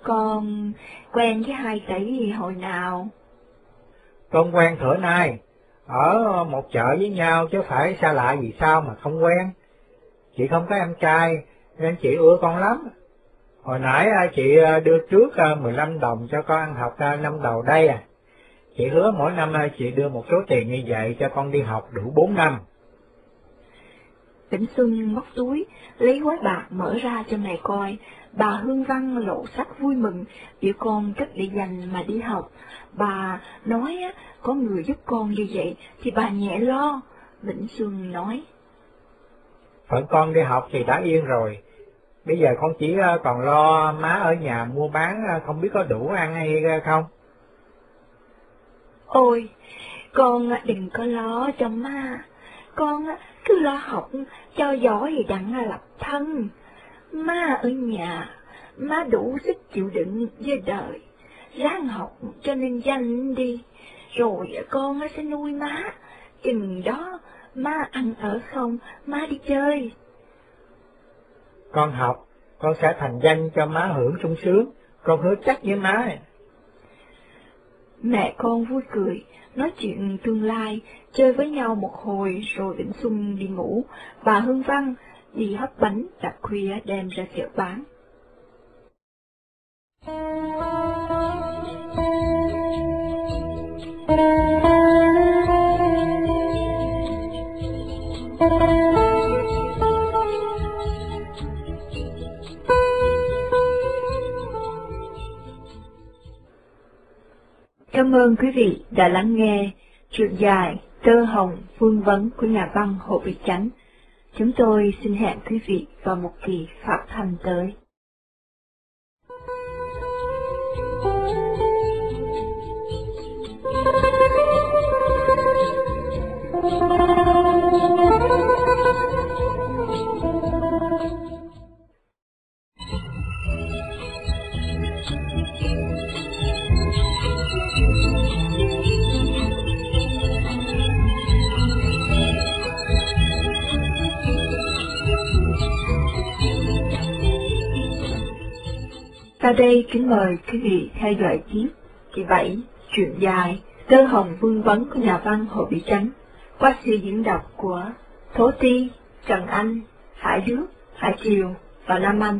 Con quen với 2 tỷ hồi nào? Con quen thửa nay, ở một chợ với nhau chứ phải xa lạ gì sao mà không quen. Chị không có em trai nên chị ưa con lắm. Hồi nãy chị đưa trước 15 đồng cho con ăn học năm đầu đây à. Chị hứa mỗi năm chị đưa một số tiền như vậy cho con đi học đủ 4 năm. Vĩnh Xuân móc túi, lấy gói bạc mở ra cho mẹ coi. Bà Hương Văn lộ sắc vui mừng, biểu con cất để dành mà đi học. Bà nói có người giúp con như vậy thì bà nhẹ lo. Vĩnh Xuân nói: Phận con đi học thì đã yên rồi. Bây giờ con chỉ còn lo má ở nhà mua bán, không biết có đủ ăn hay không. Ôi, con đừng có lo cho má. Con cứ lo học cho giỏi thì đặng lập thân. Má ở nhà, má đủ sức chịu đựng với đời. Ráng học cho nên danh đi, rồi con sẽ nuôi má. Chừng đó má ăn ở không, má đi chơi. Con học, con sẽ thành danh cho má hưởng sung sướng, con hứa chắc với má. Mẹ con vui cười, nói chuyện tương lai, chơi với nhau một hồi rồi Vĩnh Xuân đi ngủ. Bà Hương Văn đi hấp bánh đặt khuya đem ra chợ bán. Cảm ơn quý vị đã lắng nghe truyện dài Tơ Hồng Vương Vấn của nhà văn Hồ Việt Chánh. Chúng tôi xin hẹn quý vị vào một kỳ phát thanh tới. Sau đây kính mời quý vị theo dõi tiếp kỳ 7 truyện dài Tơ Hồng Vương Vấn của nhà văn Hồ Vĩ Chánh qua sự diễn đọc của Thố Ti, Trần Anh, Hải Đức, Hải Triều và Nam Anh.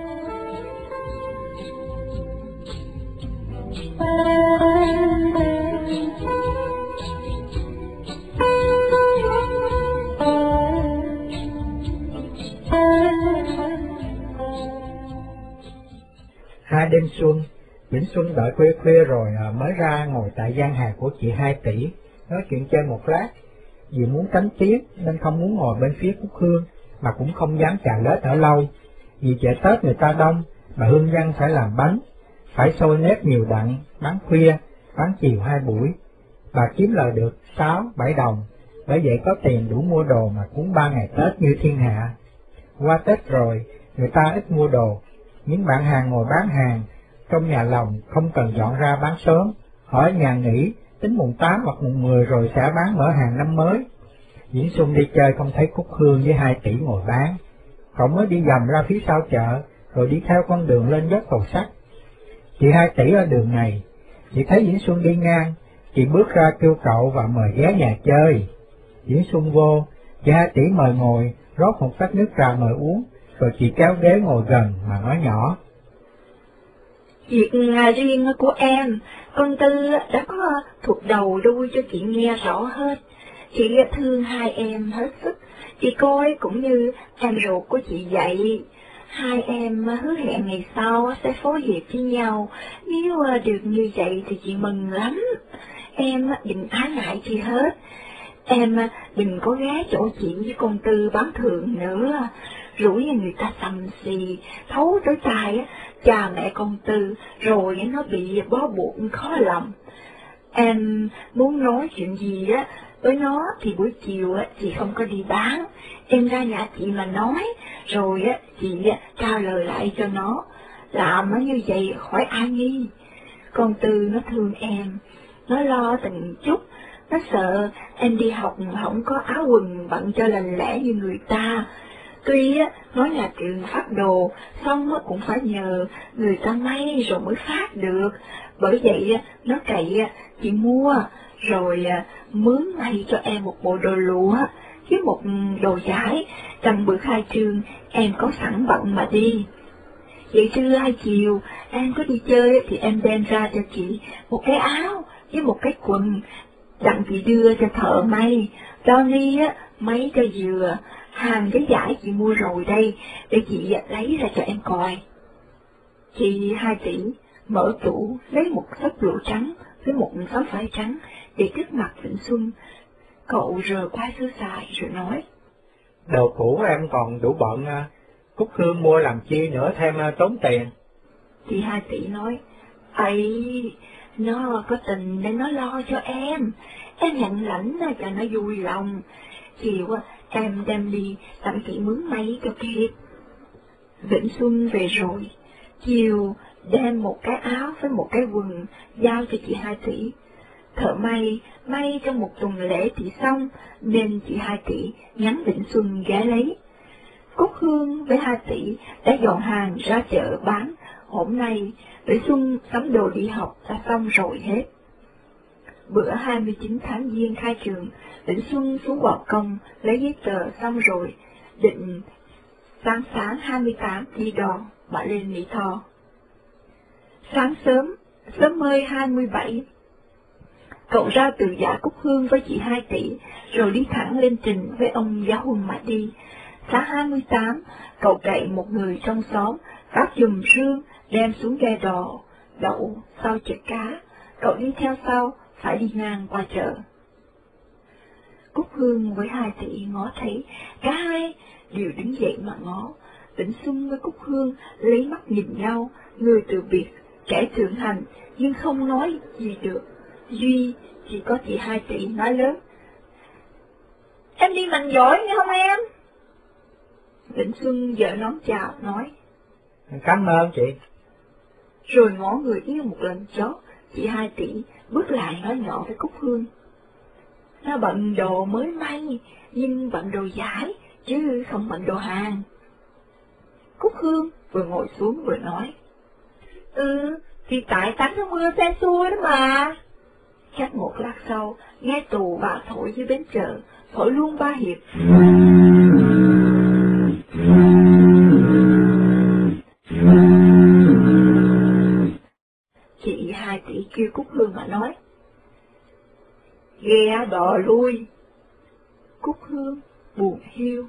Hai đêm xuân, Vĩnh Xuân đợi khuya khuya rồi mới ra ngồi tại gian hàng của chị 2 tỷ, nói chuyện chơi một lát. Vì muốn tránh tiếc nên không muốn ngồi bên phía Cúc Hương, mà cũng không dám chà lết ở lâu. Vì chợ Tết người ta đông, bà Hương Văn phải làm bánh, phải xôi nếp nhiều đặng, bán khuya, bán chiều 2 buổi. Bà kiếm lời được 6-7 đồng, bởi vậy có tiền đủ mua đồ mà cúng 3 ngày Tết như thiên hạ. Qua Tết rồi, người ta ít mua đồ. Những bạn hàng ngồi bán hàng, trong nhà lòng không cần dọn ra bán sớm, họ ở nhà nghỉ, tính mùng 8 hoặc mùng 10 rồi sẽ bán mở hàng năm mới. Vĩnh Xuân đi chơi không thấy Cúc Hương với 2 tỷ ngồi bán, cậu mới đi dầm ra phía sau chợ, rồi đi theo con đường lên dốc cầu sắt. Chị 2 tỷ ở đường này, chị thấy Vĩnh Xuân đi ngang, chị bước ra kêu cậu và mời ghé nhà chơi. Vĩnh Xuân vô, chị 2 tỷ mời ngồi, rót một tách nước trà mời uống, rồi chị kéo ghế ngồi gần mà nói nhỏ: Việc riêng của em, con Tư đã có thuộc đầu đuôi cho chị nghe rõ hết. Chị thương 2 em hết sức, chị coi cũng như em ruột của chị vậy. 2 em hứa hẹn ngày sau sẽ phối hợp với nhau, nếu được như vậy thì chị mừng lắm. Em đừng ái ngại chi hết. Em đừng có ghé chỗ chị với con Tư bán thường nữa, rủi người ta sầm xì, thấu tới tai cha mẹ con Tư, rồi nó bị bó buộc khó lòng. Em muốn nói chuyện gì với nó thì buổi chiều chị không có đi bán, em ra nhà chị mà nói, rồi chị trao lời lại cho nó. Làm như vậy khỏi ai nghi. Con Tư nó thương em, nó lo từng chút, nó sợ em đi học không có áo quần bận cho lành lẽ như người ta. Tuy nói nhà trường phát đồ, xong cũng phải nhờ người ta may rồi mới phát được. Bởi vậy nó cậy chị mua, rồi mướn may cho em một bộ đồ lụa, với một đồ vải, tầm bữa khai trường em có sẵn bận mà đi. Vậy trưa hay chiều em có đi chơi thì em đem ra cho chị một cái áo với một cái quần, đặng chị đưa cho thợ may. Tony may cho vừa, hàng cái vải chị mua rồi đây, để chị lấy ra cho em coi. Chị 2 tỷ mở tủ lấy một xấp lụa trắng với một tấm vải trắng để trước mặt Vĩnh Xuân. Cậu rờ qua sơ sài rồi nói: Đồ cũ em còn đủ bận, Cúc Hương mua làm chi nữa thêm tốn tiền. Chị 2 tỷ nói: ấy, nó có tình nên nó lo cho em nhận lãnh cho nó vui lòng. Chiều em đem đi tặng chị mướn may cho kịp. Vĩnh Xuân về rồi, chiều đem một cái áo với một cái quần giao cho chị 2 tỷ. Thợ may trong một tuần lễ thì xong, nên chị 2 tỷ nhắn Vĩnh Xuân ghé lấy. Cúc Hương với 2 tỷ đã dọn hàng ra chợ bán. Hôm nay Vĩnh Xuân sắm đồ đi học đã xong rồi hết. Bữa 29 tháng Giêng khai trường, Vĩnh Xuân xuống gò công lấy giấy tờ xong rồi, định sáng 28 đi đò mà lên Mỹ Tho. Sáng sớm mơi 27, cậu ra từ giả Cúc Hương với chị 2 tỷ, rồi đi thẳng lên trình với ông giáo huấn mà đi. Sáng 28, cậu cậy một người trong xóm, vác chùm rương, đem xuống ghe đò, đậu sau chợ cá. Cậu đi theo sau, phải đi ngang qua chợ. Cúc Hương với 2 tỷ ngó thấy, cả hai đều đứng dậy mà ngó. Vĩnh Xuân với Cúc Hương lấy mắt nhìn nhau, người từ biệt, kẻ thượng hành, nhưng không nói gì được. Duy chỉ có chị 2 tỷ nói lớn: Em đi mạnh giỏi nghe không em? Vĩnh Xuân vợ nón chào nói: Cảm ơn chị. Rồi ngó người yêu một lần chót, chị 2 tỷ bước lại nói nhỏ với Cúc Hương: Nó bận đồ mới may, nhưng bận đồ vải, chứ không bận đồ hàng. Cúc Hương vừa ngồi xuống vừa nói: Thì tại tánh nó mưa xe xui đó mà. Chắc một lát sau, nghe tù bà thổi dưới bến chợ, thổi luôn 3 hiệp. Chị 2 tỷ kêu Cúc Hương mà nói: Ghe đò lui. Cúc Hương buồn hiu.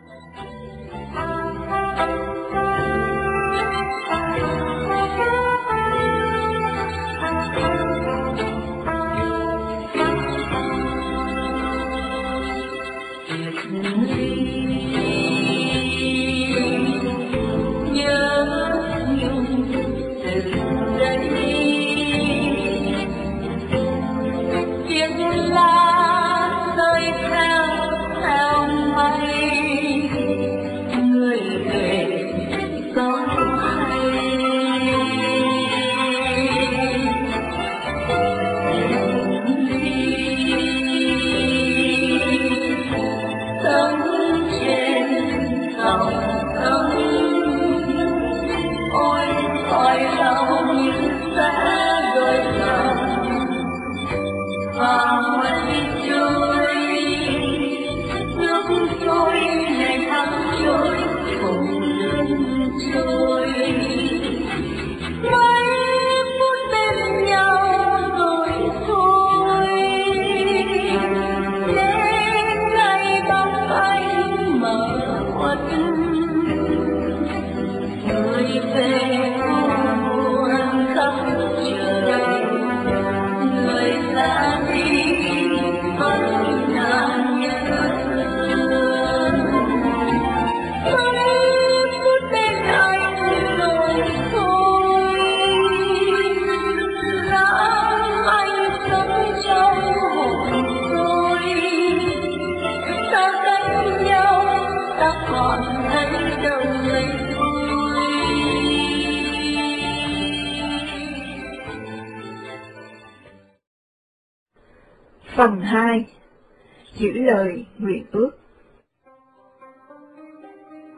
Phần 2. Giữ lời nguyện ước.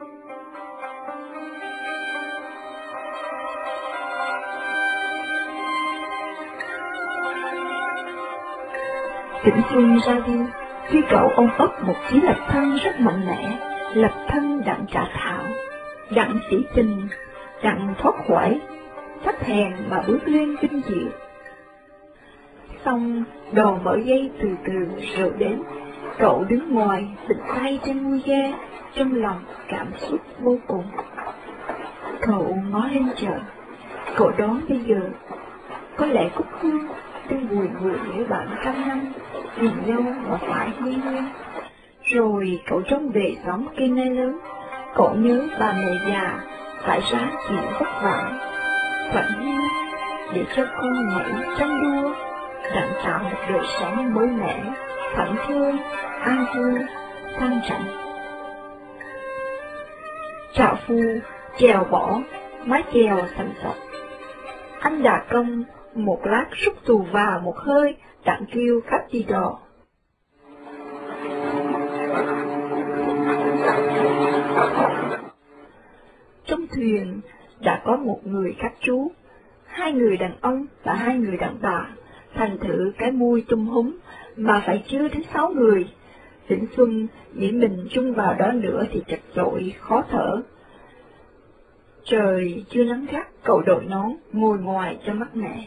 Vĩnh Xuân ra đi, khi cậu ôm ấp một chí lập thân rất mạnh mẽ, lập thân đặng trả thảo, đặng sĩ tình, đặng thoát khỏi, thấp hèn mà bước lên vinh diệu. Xong, đò mở dây từ từ rồi đến, cậu đứng ngoài, bịch tay trên mui ghe, trong lòng cảm xúc vô cùng. Cậu ngó lên trời, cậu đoán bây giờ, có lẽ Cúc Hương đang bùi ngùi với bạn trăm năm, nhìn nhau mà phải nguy nguyên. Rồi cậu trông về xóm cây me lớn, cậu nhớ bà mẹ già, phải ráng chịu vất vả, phận hiu, để cho con nhảy tranh đua, đặng tạo một đời sống mới mẻ, thảnh thơi, an vui, sang chảnh. Trạo phu chèo bỏ, mái chèo sành sạch. Anh Đà Công một lát rút tù vào một hơi, đặng kêu khách đi đò. Trong thuyền đã có một người khách trú, 2 người đàn ông và 2 người đàn bà, thành thử cái mui tung húng mà phải chứa đến 6 người. Vĩnh Xuân nghĩ mình chung vào đó nữa thì chật chội, khó thở. Trời chưa nắng gắt, cậu đội nón, ngồi ngoài cho mát mẻ.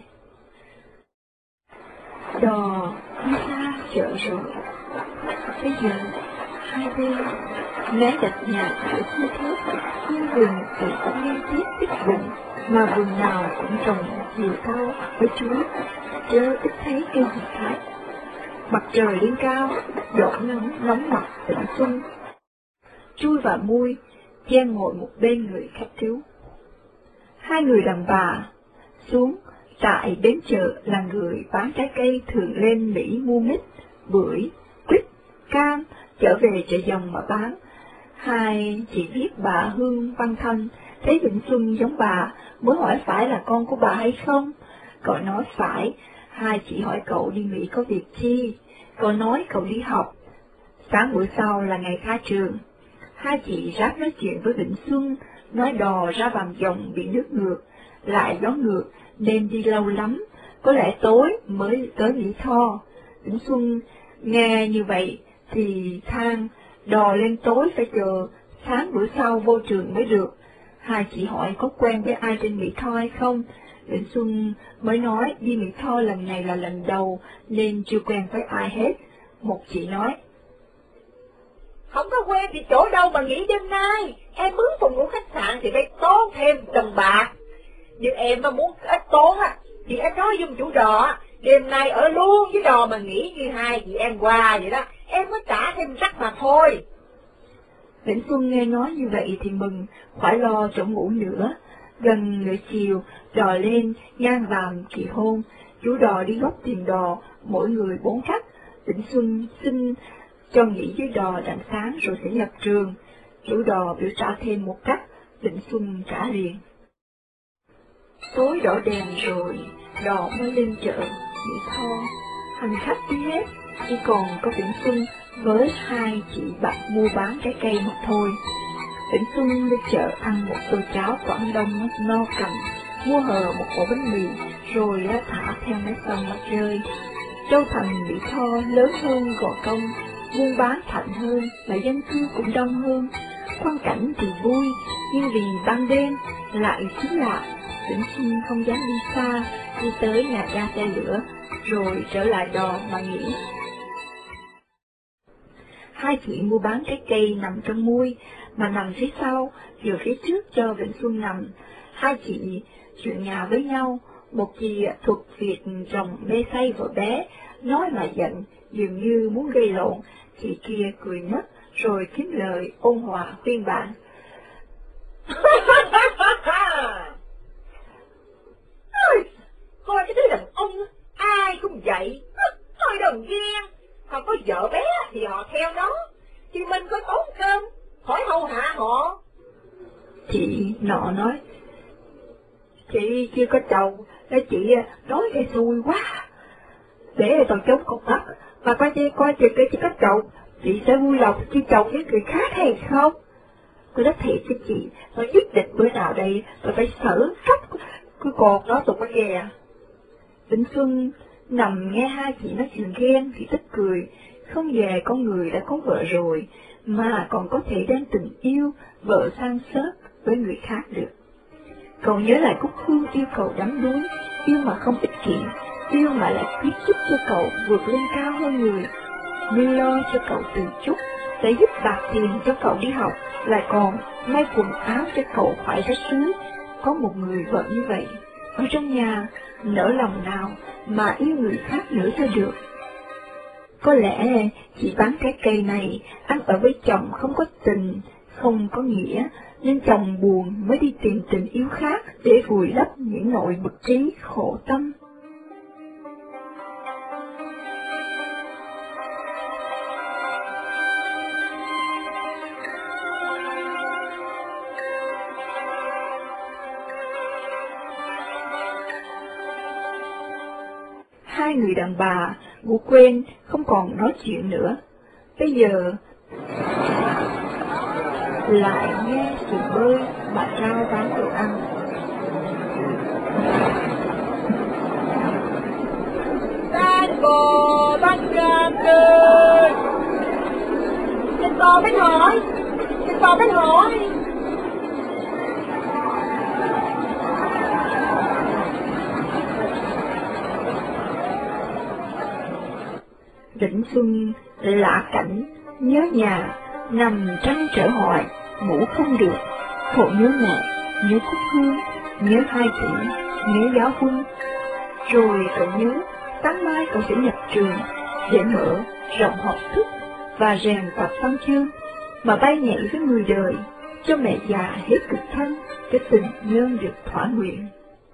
Đò đi xa chợ rồi. Bây giờ, hai bên, mé gạch nhà cửa thưa thớt, nhưng vườn thì cũng liên tiếp ít bụng, mà vườn nào cũng trồng chiều cao với chuối, chớ ít thấy cây gì khác. Mặt trời lên cao, giọt nắng nóng mặt Vĩnh Xuân. Chui vào mui, Giang ngồi một bên người khách trú. 2 người đàn bà xuống tại bến chợ là người bán trái cây thường lên Mỹ mua mít, bưởi, quýt, cam, trở về chợ Dòng mà bán. 2 chị biết bà Hương Văn Thanh, thấy Vĩnh Xuân giống bà, mới hỏi phải là con của bà hay không. Cậu nói phải. 2 chị hỏi cậu đi Mỹ có việc chi, cậu nói cậu đi học. Sáng bữa sau là ngày khai trường. 2 chị ráp nói chuyện với Vĩnh Xuân, nói đò ra Vàm Dòng bị nước ngược, lại gió ngược nên đi lâu lắm, có lẽ tối mới tới Mỹ Tho. Vĩnh Xuân nghe như vậy thì than, đò lên tối phải chờ sáng bữa sau vô trường mới được. 2 chị hỏi có quen với ai trên Mỹ Tho hay không. Vĩnh Xuân mới nói đi Mỹ Tho lần này là lần đầu nên chưa quen với ai hết. Một chị nói, không có quen thì chỗ đâu mà nghỉ đêm nay, em mướn phòng ngủ khách sạn thì phải tốn thêm đồng bạc. Nhưng em mà muốn ít tốn á, thì em nói giùm chủ đò, đêm nay ở luôn với đò mà nghỉ như 2 chị em qua vậy đó, em mới trả thêm rắc mà thôi. Vĩnh Xuân nghe nói như vậy thì mừng, khỏi lo chỗ ngủ nữa. Gần nửa chiều, đò lên, ngang Vàm kỳ hôn, chủ đò đi góp tiền đò, mỗi người 4 khách. Vĩnh Xuân xin cho nghỉ dưới đò đặng sáng rồi sẽ nhập trường. Chủ đò biểu trả thêm 1 cách, Vĩnh Xuân trả liền. Tối đỏ đèn rồi, đò mới lên chợ Mỹ Tho. Hành khách đi hết, chỉ còn có Vĩnh Xuân với 2 chị bạn mua bán trái cây mà thôi. Vĩnh Xuân lên chợ ăn một tô cháo Quảng Đông no cành, mua hờ một ổ bánh mì, rồi thả theo máy sông mặt rơi. Châu thành Mỹ Tho lớn hơn Gò Công, buôn bán thạnh hơn, mà dân cư cũng đông hơn. Quang cảnh thì vui, nhưng vì ban đêm lại chính lạ, Vĩnh Xuân không dám đi xa, đi tới nhà ga xe lửa, rồi trở lại đò mà nghỉ. 2 chị mua bán trái cây nằm trong mui, mà nằm phía sau, vừa phía trước cho Vĩnh Xuân nằm. 2 chị chuyện nhà với nhau, một chị thuộc việc chồng mê say vợ bé, nói mà giận, dường như muốn gây lộn, chị kia cười nấc, rồi kiếm lời ôn hòa khuyên bạn. Coi cái thứ đàn ông, ai cũng vậy, thôi đừng ghen, còn có vợ bé thì họ theo đó, thì mình có tốn cơm, khỏi hầu hạ họ. Chị nọ nói, chị chưa có chồng, chị nói cái xui quá, để tao chống cục đất, mà coi chị có chồng, chị sẽ vui lòng chứ chồng với người khác hay không? Tôi nói thiệt với chị, tôi nhất định bữa nào đây tôi phải xử cấp cái cột đó tụi nó ghè. Vĩnh Xuân Nằm nghe hai chị nói chuyện ghen thì tức cười, không về con người đã có vợ rồi, mà còn có thể đem tình yêu vợ san sớt với người khác được. Cậu nhớ lại Cúc Hương yêu cậu đắm đuối, yêu mà không ích kỷ, yêu mà lại quyết giúp cho cậu vượt lên cao hơn người, như lo cho cậu từ chút, sẽ giúp bạc tiền cho cậu đi học, lại còn may quần áo cho cậu khỏi rách rưới. Có một người vợ như vậy, ở trong nhà, nỡ lòng nào mà yêu người khác nữa cho được. Có lẽ chị bán trái cây này, ăn ở với chồng không có tình, không có nghĩa, nên chồng buồn mới đi tìm tình yêu khác để vùi lấp những nỗi bực trí khổ tâm. Hai người đàn bà ngủ quên không còn nói chuyện nữa. Bây giờ lại nghe sự bơi bà rao bán đồ ăn. Bán bò, bán cam tươi. Trên to bán hỏi, trên to bán hỏi. Vĩnh Xuân lạ cảnh, nhớ nhà, nằm trăn trở hoài, ngủ không được. Cậu nhớ mẹ, nhớ Cúc Hương, nhớ hai tỷ, nhớ giáo quân. Rồi cậu nhớ, sáng mai cậu sẽ nhập trường, để mở rộng học thức và rèn tập văn chương, mà bay nhảy với người đời, cho mẹ già hết cực thân, cho tình nhân được thỏa nguyện.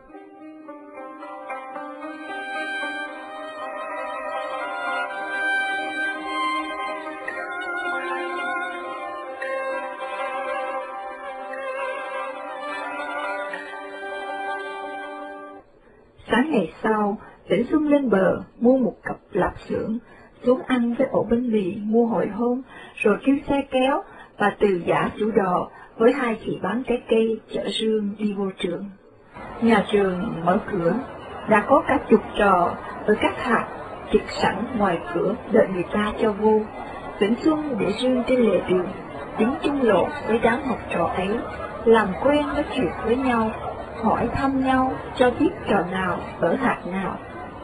Sáng ngày sau, Vĩnh Xuân lên bờ, mua một cặp lạp xưởng, xuống ăn với ổ bánh mì mua hồi hôm, rồi kêu xe kéo và từ giả chủ đò với hai chị bán trái cây chở rương đi vô trường. Nhà trường mở cửa, đã có cả chục trò ở các hạt trực sẵn ngoài cửa đợi người ta cho vô. Vĩnh Xuân để rương trên lề đường, đứng chung lộ với đám học trò ấy, làm quen nói chuyện với nhau, hỏi thăm nhau cho biết trò nào ở hạt nào.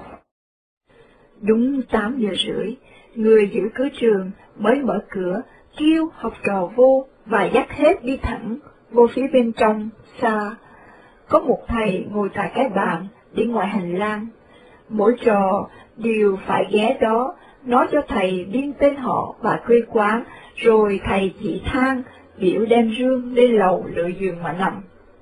Đúng 8 giờ rưỡi, người giữ cửa trường mới mở cửa, kêu học trò vô và dắt hết đi thẳng vô phía bên trong xa. Có một thầy ngồi tại cái bàn đi ngoài hành lang. Mỗi trò đều phải ghé đó, nói cho thầy biên tên họ và quê quán, rồi thầy chỉ thang biểu đem rương lên lầu lựa giường mà nằm.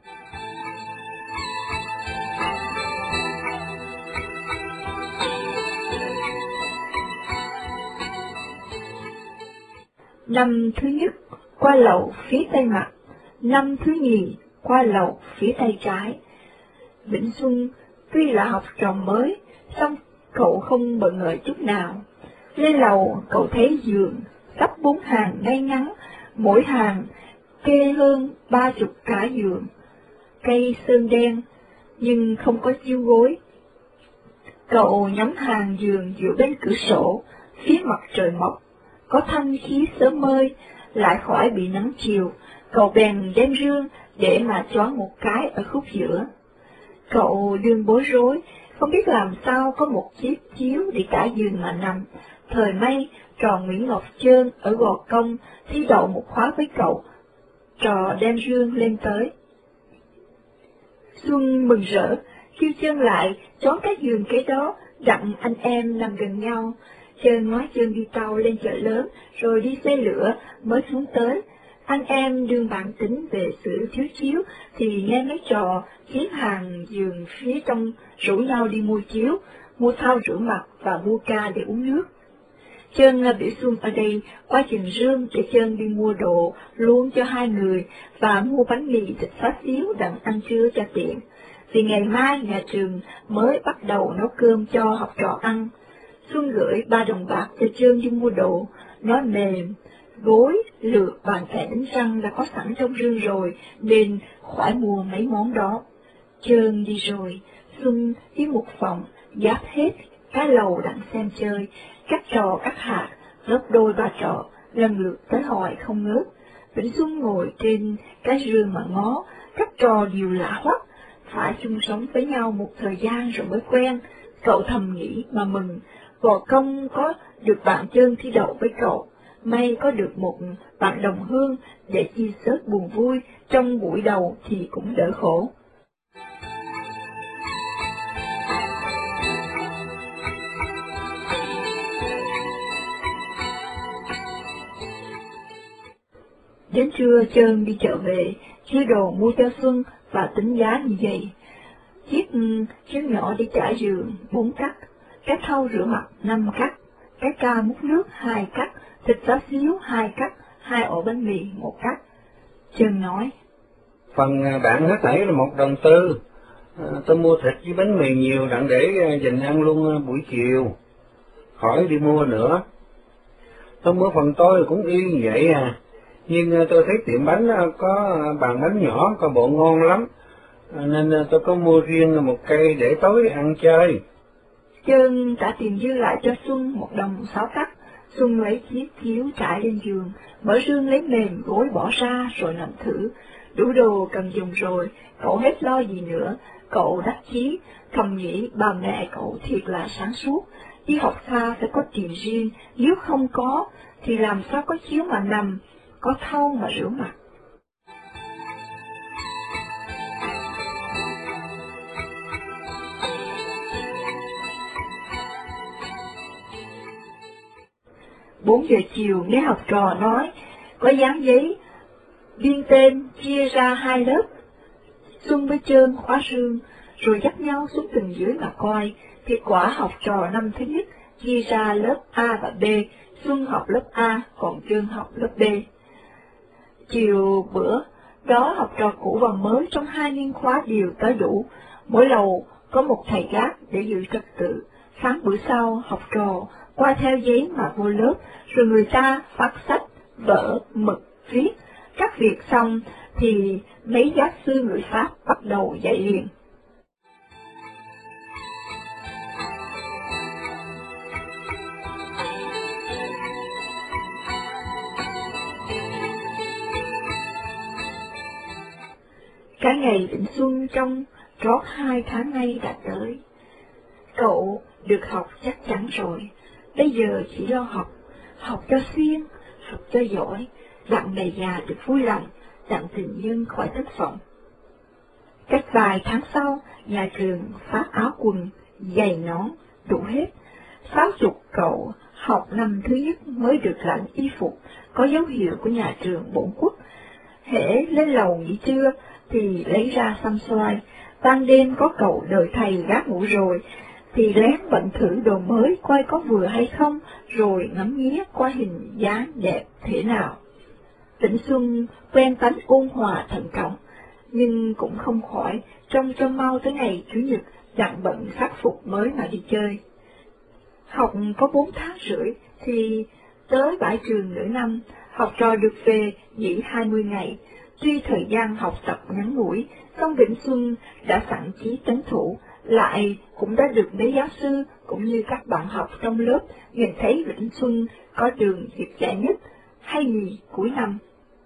Năm thứ nhất qua lầu phía tây mặt, năm thứ nhì qua lầu phía tay trái. Vĩnh Xuân tuy là học trò mới, song cậu không bận ngợi chút nào. Lên lầu cậu thấy giường sắp 4 hàng ngay ngắn, mỗi hàng kê hơn 30 cái giường, cây sơn đen nhưng không có chiếu gối. Cậu nhắm hàng giường dựa bên cửa sổ, phía mặt trời mọc, có thanh khí sớm mơi, lại khỏi bị nắng chiều. Cậu bèn đem rương để mà choáng một cái ở khúc giữa. Cậu đương bối rối, không biết làm sao có một chiếc chiếu để cả giường mà nằm. Thời may trò Nguyễn Ngọc Trơn ở Gò Công thi đậu một khóa với cậu, trò đem rương lên tới. Xuân mừng rỡ, kêu Trơn lại choáng cái giường kế đó, đặng anh em nằm gần nhau. Trơn nói Trơn đi tàu lên chợ lớn, rồi đi xe lửa mới xuống tới. Anh em đương bàn tính về sự thiếu chiếu, thì nghe mấy trò chiếm hàng giường phía trong rủ nhau đi mua chiếu, mua thau rửa mặt và mua ca để uống nước. Trơn biểu Xuân ở đây qua chừng rương để Trơn đi mua đồ luôn cho hai người và mua bánh mì thịt xá xíu đặng ăn trưa cho tiện, vì ngày mai nhà trường mới bắt đầu nấu cơm cho học trò ăn. Xuân gửi 3 đồng bạc cho Trơn đi mua đồ, nói mềm, gối, lược, bàn chải đánh răng đã có sẵn trong rương rồi, nên khỏi mua mấy món đó. Trơn đi rồi, Xuân đi một phòng, giáp hết Cá lầu đặng xem chơi, các trò các hạt, lớp đôi ba trò, lần lượt tới hỏi không ngớt. Vĩnh Xuân ngồi trên cái rương mà ngó, các trò đều lạ hoắc, phải chung sống với nhau một thời gian rồi mới quen. Cậu thầm nghĩ mà mừng, vò công có được bạn chơi thi đậu với cậu, may có được một bạn đồng hương để chia sớt buồn vui trong buổi đầu thì cũng đỡ khổ. Đến trưa Trơn đi chợ về, chia đồ mua cho Xuân và tính giá như vậy. Chiếc nhỏ đi trải giường 4 cắt, cái thau rửa mặt 5 cắt, cái ca múc nước 2 cắt, thịt xá xíu 2 cắt, 2 ổ bánh mì 1 cắt. Trơn nói, phần bạn hết thảy là 1 đồng tư, tôi mua thịt với bánh mì nhiều đặng để dành ăn luôn buổi chiều, khỏi đi mua nữa. Tôi mua phần tôi cũng y như vậy à, nhưng tôi thấy tiệm bánh có bàn bánh nhỏ có bộ ngon lắm, nên tôi có mua riêng 1 cây để tối ăn chơi. Trơn trả tiền dư lại cho Xuân 1 đồng 6 cắt. Xuân lấy chiếc chiếu trải lên giường, mở rương lấy mền gối bỏ ra rồi nằm thử. Đủ đồ cần dùng rồi, cậu hết lo gì nữa. Cậu đắc chí, thầm nghĩ bà mẹ cậu thiệt là sáng suốt. Đi học xa phải có tiền riêng, nếu không có thì làm sao có chiếu mà nằm, có thau mà rửa mặt. Bốn giờ chiều nghe học trò nói, có dán giấy, biên tên chia ra 2 lớp. Xuân với Trơn khóa rương, rồi dắt nhau xuống từng dưới mà coi. Kết quả học trò năm thứ nhất chia ra lớp A và B, Xuân học lớp A, còn Trơn học lớp B. Chiều bữa đó học trò cũ và mới trong 2 niên khóa đều tới đủ, mỗi lầu có một thầy gác để giữ trật tự. Sáng bữa sau học trò qua theo giấy mà vô lớp, rồi người ta phát sách, vở, mực, viết. Các việc xong thì mấy giáo sư người Pháp bắt đầu dạy liền. Cái ngày Vĩnh Xuân trong trót 2 tháng nay đã tới. Cậu được học chắc chắn rồi, bây giờ chỉ lo học, học cho xuyên, học cho giỏi, đặng mẹ già được vui lòng, đặng tình nhân khỏi thất vọng. Cách vài tháng sau, nhà trường phát áo quần, giày nón, đủ hết. Giáo dục cậu học năm thứ nhất mới được lãnh y phục, có dấu hiệu của nhà trường bổn quốc. Hễ lên lầu nghỉ trưa thì lấy ra xăm xoay, ban đêm có cậu đợi thầy gác ngủ rồi, thì lén bận thử đồ mới coi có vừa hay không, rồi ngắm nghía qua hình dáng đẹp thế nào. Vĩnh Xuân quen tánh ôn hòa thận trọng, nhưng cũng không khỏi trông cho mau tới ngày Chủ nhật đặng bận sắc phục mới mà đi chơi. Học có 4 tháng rưỡi thì tới bãi trường nửa năm, học trò được về nghỉ 20 ngày. Tuy thời gian học tập ngắn ngủi, song Vĩnh Xuân đã sẵn chí trấn thủ, lại cũng đã được mấy giáo sư cũng như các bạn học trong lớp nhìn thấy Vĩnh Xuân có đường việc dạy nhất hay nhì cuối năm.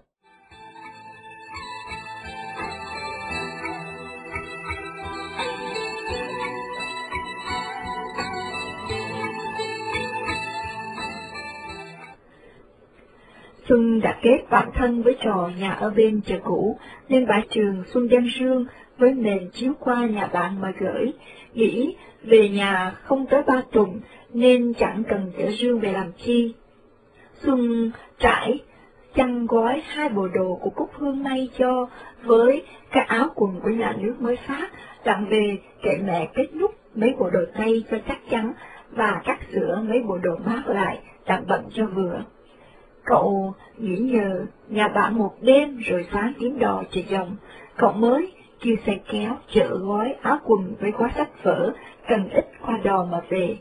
Xuân đã kết bạn thân với trò nhà ở bên chợ cũ, nên bãi trường Xuân đem rương với nền chiếu qua nhà bạn mà gửi, nghĩ về nhà không tới 3 tuần nên chẳng cần chở rương về làm chi. Xuân trải chăn gói 2 bộ đồ của Cúc Hương may cho với các áo quần của nhà nước mới phát, đặng về kệ mẹ kết nút mấy bộ đồ tây cho chắc chắn và cắt sửa mấy bộ đồ mát lại đặng bận cho vừa. Cậu nghỉ nhờ nhà bạn một đêm rồi sáng kiếm đò chạy dòng, cậu mới kêu xe kéo chở gói áo quần với gói sách vở, cần ít qua đò mà về.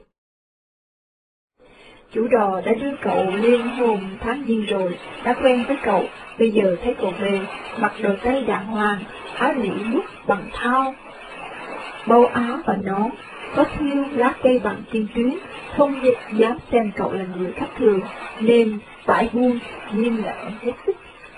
Chủ đò đã đưa cậu lên hôm tháng giêng rồi, đã quen với cậu, bây giờ thấy cậu về, mặc đồ tây đàng hoàng, áo nỉ nút bằng thau, bao áo và nón, có thêu lá cây bằng kim tuyến, không dám xem cậu là người khác thường, nên phải buông nghiêm lệnh hết sức.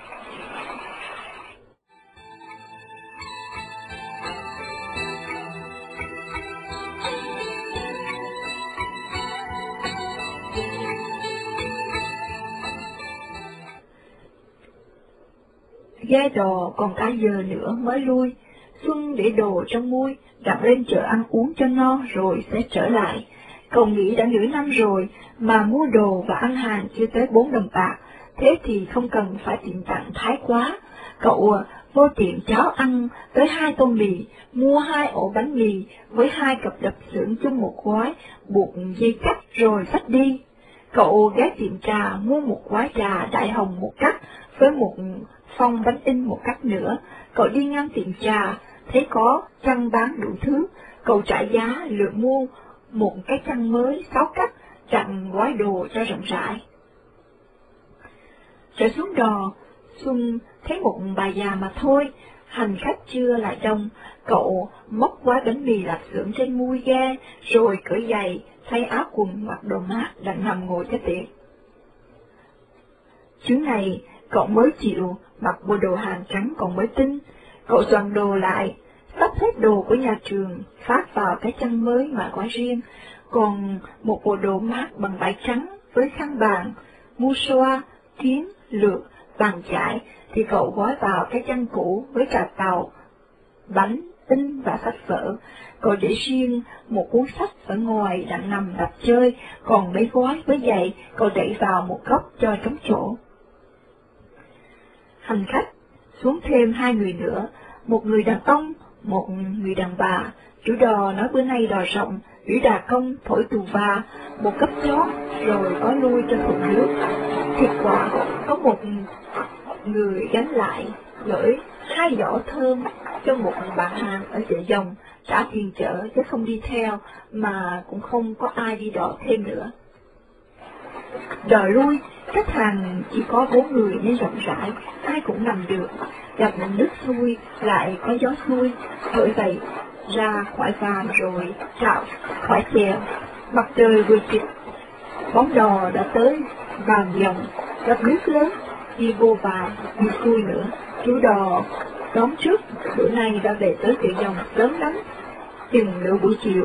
Ghe đò còn cả giờ nữa mới lui. Xuân để đồ trong mui, đặt lên chợ ăn uống cho no rồi sẽ trở lại. Cậu nghĩ đã nửa năm rồi mà mua đồ và ăn hàng chưa tới 4 đồng bạc, thế thì không cần phải tiện tặng thái quá. Cậu vô tiệm cháo ăn tới 2 tô mì, mua 2 ổ bánh mì với 2 cặp đập xưởng chung một gói, buộc dây cắt rồi xách đi. Cậu ghé tiệm trà mua một gói trà đại hồng một cắt với một phong bánh in một cắt nữa. Cậu đi ngang tiệm trà, thấy có chăn bán đủ thứ, cậu trả giá lựa mua một cái chăn mới 6 cắt, chặn gói đồ cho rộng rãi. Trở xuống đò, Xuân thấy một bà già mà thôi, hành khách chưa lại đông. Cậu móc gói bánh mì lạp xưởng trên mui ghe, rồi cởi giày, thay áo quần mặc đồ mát đặng nằm ngồi cho tiện. Chuyến này, cậu mới chịu mặc bộ đồ hàng trắng còn mới tinh. Cậu soạn đồ lại, sắp hết đồ của nhà trường, phát vào cái chăn mới mà gói riêng, còn một bộ đồ mát bằng vải trắng với khăn bàn, mu xoa, kiếm, lược, bàn chải thì cậu gói vào cái chăn cũ với trà tàu, bánh, in và sách vở. Cậu để riêng một cuốn sách ở ngoài đặng nằm đọc chơi, còn mấy gói với giày cậu đẩy vào một góc cho trống chỗ. Hành khách xuống thêm 2 người nữa, một người đàn ông, một người đàn bà. Chủ đò nói bữa nay đò rộng, ủy đà công thổi tù va, một cấp gió rồi có lui cho thuận nước. Thiệt quả có một người gánh lại gửi 2 giỏ thơm cho một bà hàng ở chợ Dòng, trả tiền chợ chứ không đi theo, mà cũng không có ai đi đò thêm nữa. Đò lui, khách hàng chỉ có 4 người nên rộng rãi, ai cũng nằm được. Gặp nước xuôi lại có gió xuôi, bởi vậy ra khỏi vàm rồi trạo khỏi chèo. Mặt trời vừa chịch, bóng đò đã tới Vàm Dòng, gặp nước lớn, đi vô vàm, đi xuôi nữa. Chủ đò đón trước, bữa nay đã về tới chợ Dòng sớm lắm, chừng nửa buổi chiều.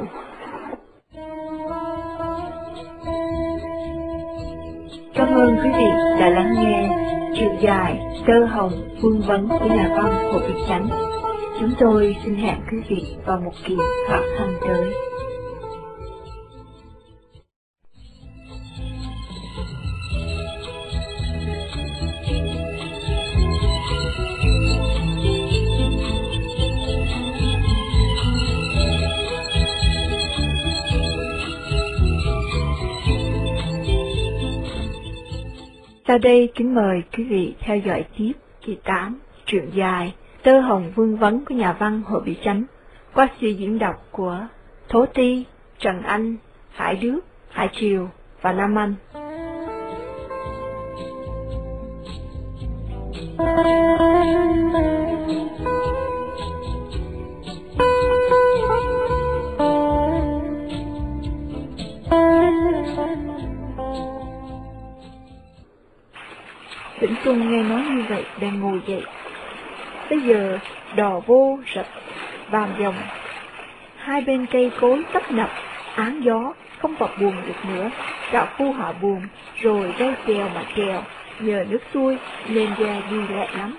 Cảm ơn quý vị đã lắng nghe chuyện dài Tơ Hồng Vương Vấn của nhà văn Hồ Việt Chánh. Chúng tôi xin hẹn quý vị vào một kỳ phát thanh tới. Sau đây kính mời quý vị theo dõi tiếp kỳ 8 truyện dài Tơ Hồng Vương Vấn của nhà văn Hồ Vĩ Chánh qua sự diễn đọc của Thố Ti, Trần Anh, Hải Đức, Hải Triều và Nam Anh. Vĩnh Tuân nghe nói như vậy đang ngồi dậy. Bây giờ đò vô rập Vàm Dòng, hai bên cây cối tấp nập, áng gió, không vào buồm được nữa. Đạo phu họ buồm, rồi rây chèo mà chèo, nhờ nước xuôi nên ghe đi lẹ lắm.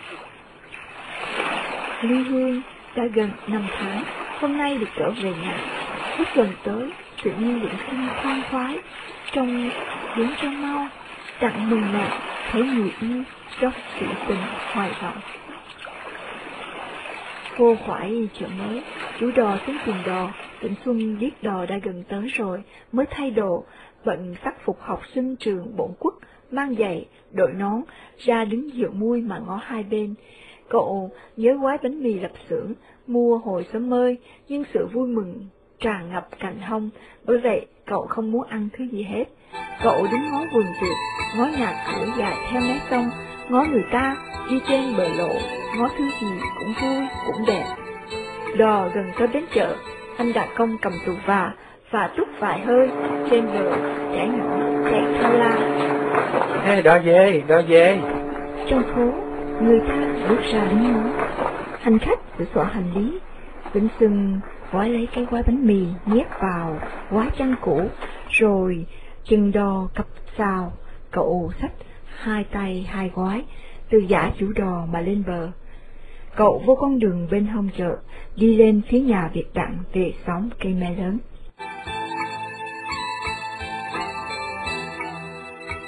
Ly Hương đã gần 5 tháng, hôm nay được trở về nhà. Lúc gần tới, tự nhiên Vĩnh Tuân khoan khoái, trông đến cho mau, tặng mừng mẹ, thấy người yêu, trong sự tình hoài vọng. Vô khoải chợ mới, chủ đò tính tìm đò. Vĩnh Xuân biết đò đã gần tới rồi, mới thay đồ, bận sắc phục học sinh trường Bổn Quốc, mang giày, đội nón, ra đứng dựa mui mà ngó hai bên. Cậu nhớ gói bánh mì lạp xưởng, mua hồi sớm mơi, nhưng sự vui mừng tràn ngập cành hông, bởi vậy cậu không muốn ăn thứ gì hết. Cậu đứng ngó vườn Việt, ngó nhà cửa dài theo mé sông, ngó người ta đi trên bờ lộ, ngó thứ gì cũng vui, cũng đẹp. Đò gần tới bến chợ, Anh Đà Công cầm tù và trút vài hơi, trên bờ trẻ nhỏ chạy theo la. Ê, đó về. Trong phố, người ta bước ra đứng nói. Hành khách sửa soạn hành lý, Vĩnh Xuân gói lấy cái gói bánh mì nhét vào gói chăn cũ, rồi chừng đò cặp xào. Cậu xách hai tay hai gói, từ giả chủ đò mà lên bờ. Cậu vô con đường bên hông chợ, đi lên phía nhà Việt Đặng về xóm cây me lớn.